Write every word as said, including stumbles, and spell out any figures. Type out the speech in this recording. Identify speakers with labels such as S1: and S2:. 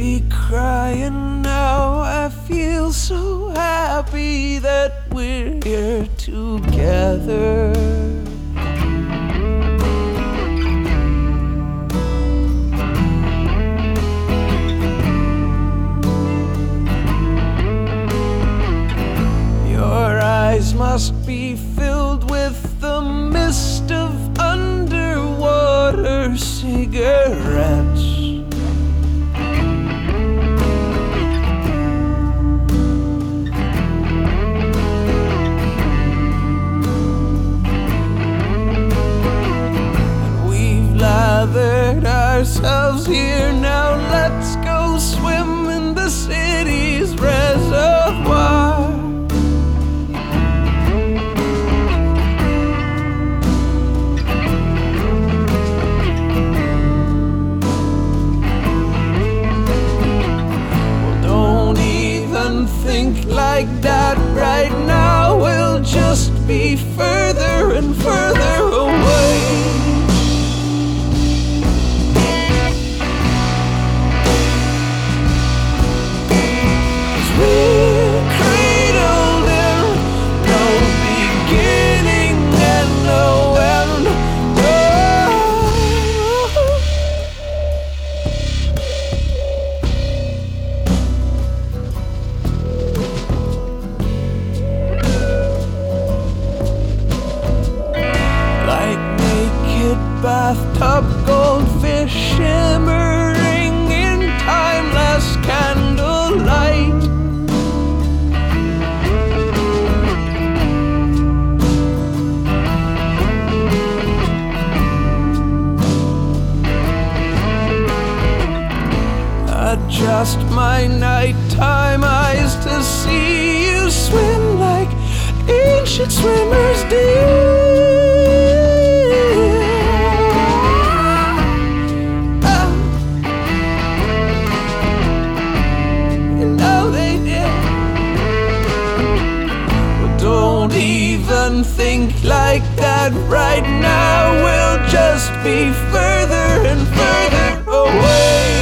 S1: be crying now. I feel so happy that we're here together. Your eyes must be filled with the mist of underwater cigarettes. Lathered ourselves here, now let's go swim in the city's reservoir. Well, don't even think like that right now. We'll just be further and further away. We're cradled in no beginning and no end. Like naked bathtub goldfish shimmering in timeless candlelight. Adjust my nighttime eyes to see you swim like ancient swimmers did. Oh, you know they did. Well, don't even think like that right now. We'll just be further and further away.